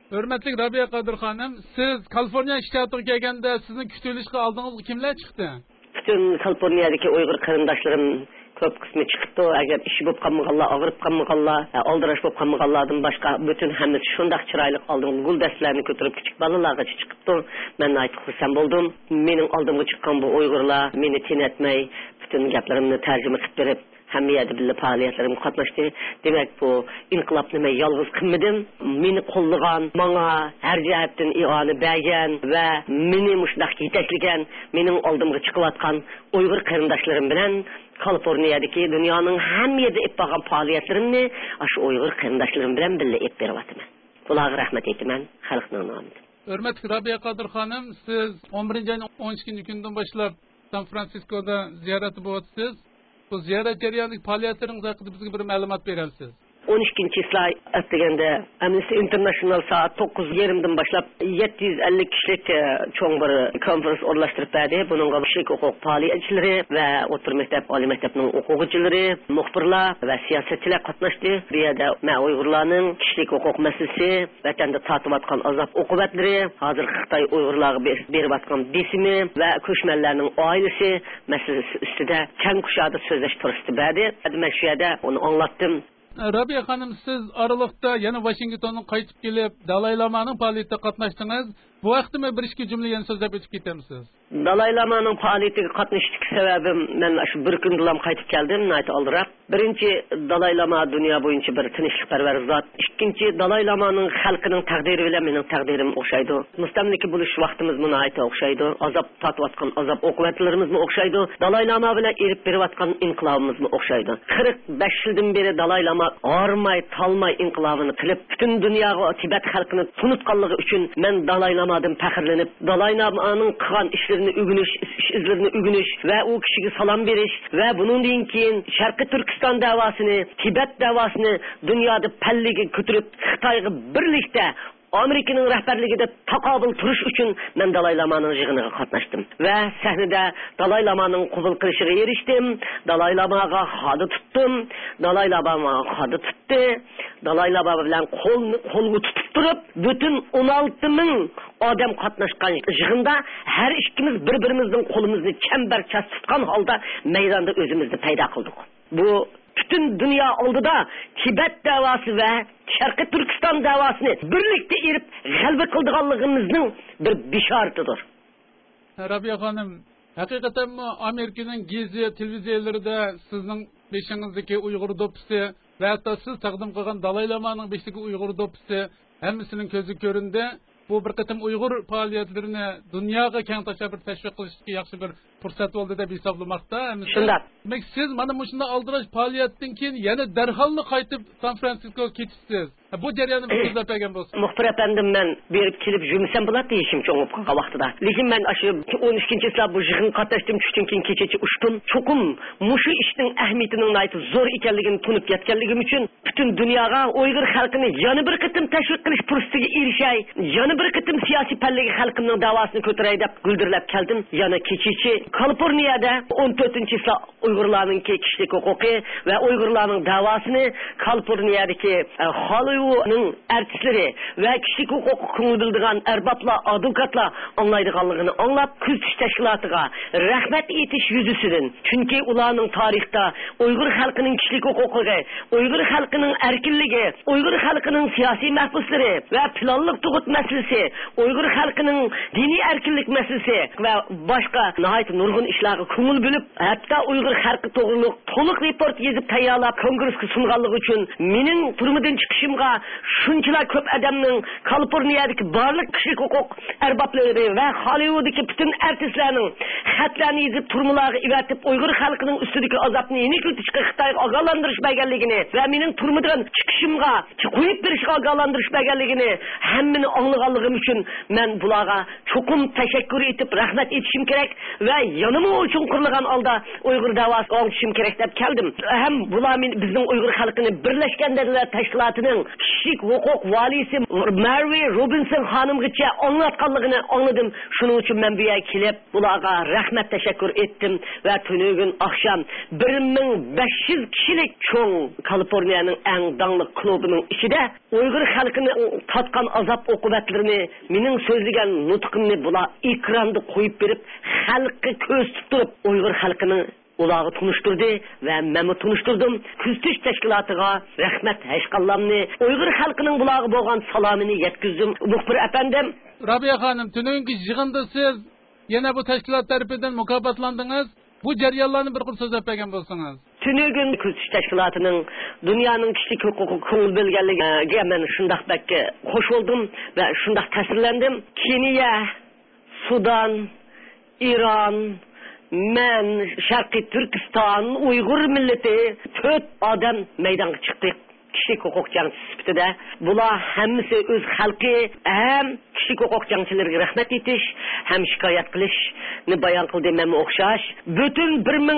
Hörmətli Rabia Qadir xanım, siz Kaliforniya ştatına kelganda sizni kütülüşkə aldığınız kimlər çıxdı? Bütün Kaliforniyadakı Uyghur qarindaşlarım köp qismi chiqibdi. Agar ishi bo'lib qolmaganlar, og'rib qolmaganlar, aldirash bo'lib qolmaganlardan boshqa bütün hammasi shundoq chiroyli oldin guldastlarni ko'tarib kichik bolalarga chiqibdi. Men aytib xursand bo'ldim. Mening oldimga chiqqan bu Uyg'urlar meni tinatmay, bütün gaplarimni tarjima qilib berib, hamma yerda birga faoliyatlarimga qatnashdi. Demak, bu inqilobni men yolg'iz qilmadim. Meni qo'llagan, menga har jihatdan ioni bergan va meni mushundaq yetakligan, mening oldimga chiqayotgan Uyg'ur qarindoshlarim bilan Kaliforniyadagi dunyoning hamma yerda ep bo'lgan faoliyatlarimni shu Uyg'ur qarindoshlarim bilan birga ep beryapman. Ularga rahmat aytaman, xalqning nomidan. Hörmətli Rabia Qadir xanım, siz 11 ayın 12 gündən başlap San Fransiskoda ziyaret bo'lyapsiz. Bu ziyaret jarayonidagi faoliyatlaringiz haqida bizga bir ma'lumot berasiz. 12 slay atdiganda Amnesty International saat 9:30dan boshlab 750 kishilik cho'ng bir konferens o'rlashtirib berdi. Buningga kishilik huquq faoliyatchilari va o'rta maktab, oliy maktabning o'quvchilari, muxbirlar va siyosatchilar qatnashdi. Bu yerda Uyg'urlarning kishilik huquq masalasi, vatanda tortayotgan azob uqubatlari, hozir Xitoy Uyg'urlarga berayotgan besimi va ko'chmanlarning oilasi masalasi ustida keng qushada so'zlashtirishdi berdi. Men shu yerda uni anglatdim. Rabia xanım, siz aralıqda yana Washingtondan qaytib kelib, Dalay Lama'nın faoliyatida qatnashdingiz. Bu vaqtda bir ikki jumla yana so'zlab o'tib ketamsiz. Dalay Lama'nın faoliyatiga qatnashdik sababim, men shu bir kun bilan qaytib keldim, aytib oldiroq. Birinchi, Dalay Lama dunyo bo'yicha bir tinchlikparvar zot. Ikkinchi, Dalay Lama'nın xalqining taqdiri bilan mening taqdirim o'xshaydi. Mustamlika bo'lish vaqtimiz buni ayta o'xshaydi. Azob tatayotgan azob oqibatlarimiz o'xshaydi. Dalay Lama bilan erib berayotgan inqilobimiz o'xshaydi. 45 yildan beri Dalay Lama ormay, talmay inqilobini qilib, butun dunyoga Tibet xalqini tunutganligi uchun men Dalay Lamadan faxrlanib, Dalay Lamaning qilgan ishlarini o'rganish, izlarini o'rganish va u kishiga salom berish va bundan keyin Sharqiy Turkiston davosini, Tibet davosini dunyoda pallaga ko'tarib, Xitoyga birlikda Amerika'nın rəhbərligində taqabül turuş üçün mən Dalay Lama'nın yığınına qatnaşdım və səhnədə Dalay Lama'nın qəbul qilishigə erişdim. Dalay Lamaga xadı tutdum. Dalay Lama xadı tutdu. Dalay Lama bilan qo'lni tutib turib, bütün 16 ming odam qatnaşgan yığında hər ikkimiz bir-birimizning qo'limizni chambarchas tutgan holda maydonda o'zimizni paydo qildik. Bu bütün dünya oldida Tibet davası ve Sharqiy Turkiston davasini birlikte erib g'alaba qilganligimizning bir bishoratidir. Rabia xanım, haqiqatan Amerikaning Gezi televiziyalarida sizning beshingizdagi Uyg'ur do'ppisi va hatto siz taqdim qilgan Dalay Lama'ning beshidagi Uyg'ur do'ppisi hammasining ko'zi ko'rindi. Bu bir qatam Uyg'ur faoliyatlarini dunyoga keng tashlab bir tashviq qilishga yaxshi bir fursat bo'ldi deb hisoblamoqda. Shunday. Demak, siz mana shunday aldirash faoliyatdan keyin yana darhol qaytib San Fransiskoga ketibsiz. Bu jarayonni bir so'zlab bergan bo'lsa. Muxbir efendim, men berib kelib yurmasam bo'ladi deyishim cho'ngib qolgan vaqtida. Lekin men shu 12-yilda bu yig'in qatnashdim, tushdan keyin kechacha uchdim. Cho'qim mushu ishning ahamiyatining aytib zo'r ekanligini tunib yetganligim uchun butun dunyoga Uyg'ur xalqini yana bir qatim tashviq qilish fursatiga erishay, yana bir qatim siyosiy pallaga xalqimning davosini ko'taray deb guldirlab keldim. Yana kechichi Kaliforniyada 14-yilda Uyg'urlarning kishilik huquqi va Uyg'urlarning davosini Kaliforniyadagi Hollywoodning artistlari va kishilik huquqi ko'ngildigan arboblar, advokatlar anglaydiganligini anglab, kuzatish tashkilotiga rahmat etish yuzasidan. Chunki ularning tarixda Uyg'ur xalqining kishilik huquqiga, Uyg'ur xalqining erkinligi, Uyg'ur xalqining siyosiy mahbuslari va planliq tug'ut masalasi, Uyg'ur xalqining diniy erkinlik masalasi va boshqa nihoyat nurg'un ishlarga ko'ngil bo'lib, hatto Uyg'ur xalqi to'g'riliq to'liq report yozib tayyorlab kongressga sunganligi uchun mening turmadan chiqishimga shunchalar ko'p odamning Kaliforniyadagi barliq kishilik huquq arboblari va Hollywooddagi butun artistlarning xatlarni yozib turmalarga ivatib Uyg'ur xalqining ustidagi azobni yengillatishga Xitoyga ogohlantirish berganligini va mening turmadan chiqishimga qo'yib berishga ogohlantirish berganligini hammani anglaganligim uchun men bularga cho'qim tashakkur etib rahmat etishim kerak va yanımı uchun qurilgan holda Uyg'ur davosini o'ngishim kerak deb keldim. Ham bular bizning Uyg'ur xalqini birlashgan davlatlar tashkilotining kishilik huquq valisi Mary Robinson xonimgacha anglatganligini angladim. Shuning uchun men bu yerga kelib bularga rahmat tashakkur etdim va tunugun oqshom 1500 kishilik cho'ng Kaliforniyaning eng dangli klubining ichida Uyg'ur xalqini tatgan azap oqibatlarini mening so'zlagan nutqimni bular ekranda qo'yib berib, xalqqa ko'z tutib, Uyg'ur xalqining ularga tunishtirdi va men tunishtirdim. Kuzatish tashkilotiga rahmat aytganlarni, Uyg'ur xalqining bularga bo'lgan salomini yetkazdim. Muxbir apandim, Rabia xonim, tungi yig'inda siz yana bu tashkilot tarafidan mukofotlandingiz. Bu jarayonlarni bir qil so'zlab bergan bo'lsangiz. Tünügün kuzatish tashkilotining dunyoning kishilik huquqi ko'ngil bo'lganligiga men shundaq bakka xo'sh bo'ldim va shundaq ta'sirlandim. Keniya, Sudan, Iron, men Sharqiy Turkiston, Uyg'ur millati 4 odam maydonga chiqdik. Kishilik huquq jangchisi sifatida bular hammasi o'z xalqi ham kishilik huquq jangchilariga rahmat etish, ham shikoyat qilishni bayon qildi. Men o'xshash butun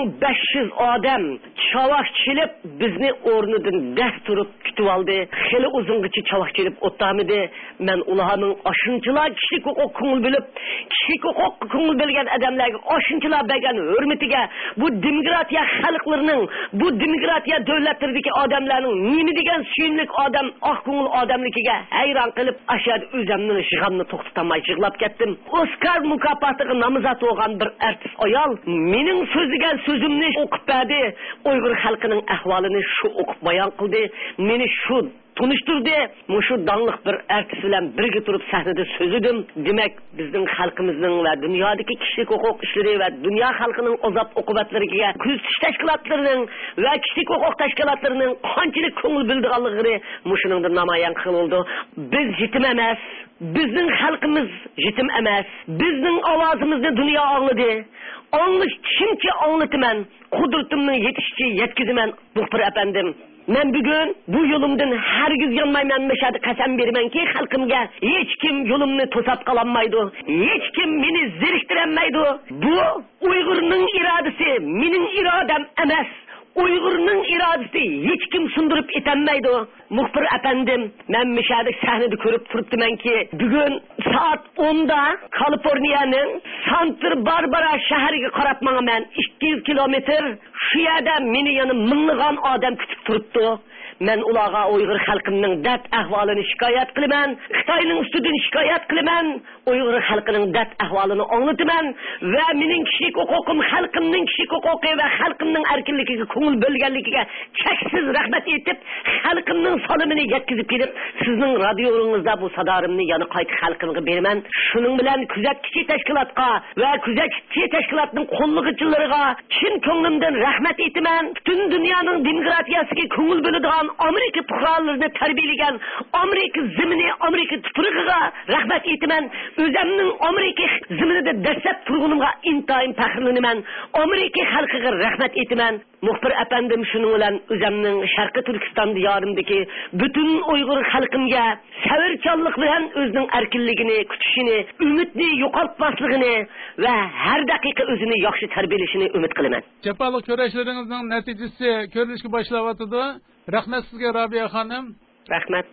1500 odam chavoq chilib bizni o'rnidan daf turib kutib oldi. Xili uzungacha chavoq chilib o'ttamidi. Men ularning oshunchilar kishilik huquq ko'ngil bilib, kishilik huquq ko'ngil bilgan odamlarga oshunchilar bergan hurmatiga, bu demokratiya xalqlarining, bu demokratiya davlatlaridagi odamlarning nima degan suyimlik odam, oq ko'ngil odamligiga hayron qilib, ashad o'zimning shig'amni to'xtatamay yig'lab ketdim. Oskar mukofotiga nomzod bo'lgan bir artist ayol mening so'zlagan so'zimni o'qib berdi. Uyg'ur xalqining ahvolini shu o'qib bayon qildi. Meni shu tunishtirdi. Mushu dangliq bir artist bilan birga turib sahnada so'zladim. Demak, bizning xalqimizning va dunyodagi kishilik huquq ishlari va dunyo xalqining azob oqibatlariga kuzatish tashkilotlarining va kishilik huquq tashkilotlarining qanchalik ko'ngil bildirganligini mushuningda namoyon qildi. Biz yetim emas, bizning xalqimiz yetim emas. Bizning ovozimizni dunyo angladi. Anglish kimcha anglataman, qudratimning yetishicha yetkazaman. Muxbir apandim, men bugun bu yo'limdan hargiz yonmayman. Mashhad qasam beramanki, xalqimga hech kim yo'limni to'sab qololmaydi. Hech kim meni zeriktirolmaydi. Bu Uyg'urning irodasi, mening irodam emas. Uyg'urning irodasi hech kim sundirib etanmaydi. Muxbir apandim, men mishadi sahnada ko'rib turibdimanki, bugun soat 10 da Kaliforniyaning Santa Barbara shahriga qarab manaman 200 kilometr. Shu yerda meni yana minglagan odam kutib turibdi. Men ularga Uyg'ur xalqining dard ahvolini shikoyat qilaman. Xitoyning ustidan shikoyat qilaman. Uyg'ur xalqining dard ahvolini anglataman va mening kishilik huquqim, xalqimning kishilik huquqi va xalqimning erkinligiga ko'ngil bo'lganligiga cheksiz rahmat etib, xalqimning solimini yetkazib kelib, sizning radiolingizda bu sadorimni yana qayta xalqimga beraman. Shuning bilan kuzatuvchi tashkilotga va kuzatuvchi tashkilotning qo'llag'uvchilariga chin ko'nglimdan rahmat etaman. Butun dunyoning demokratiyasiga ko'ngil bo'ladigan Amerika fuqarolarini tarbiyalagan Amerika zimini, Amerika tuprog'iga rahmat etaman. O'zimning Amerika ziminida dastlab turgunimga intayin faxrlanaman. Amerika xalqiga rahmat etaman. Muxbir apandim, shuning bilan o'zimning Sharqiy Turkiston diyorimdagi butun Uyg'ur xalqimga savirchanlik bilan o'zining erkinligini, kutishini, umidni yo'qotmasligini va har daqiqa o'zini yaxshi tarbiyalashini umid qilaman. Jafoliq kurashlaringizning natijasi ko'rinishga boshlayotdi. Rahmat sizga Rabia xonim. Rahmat.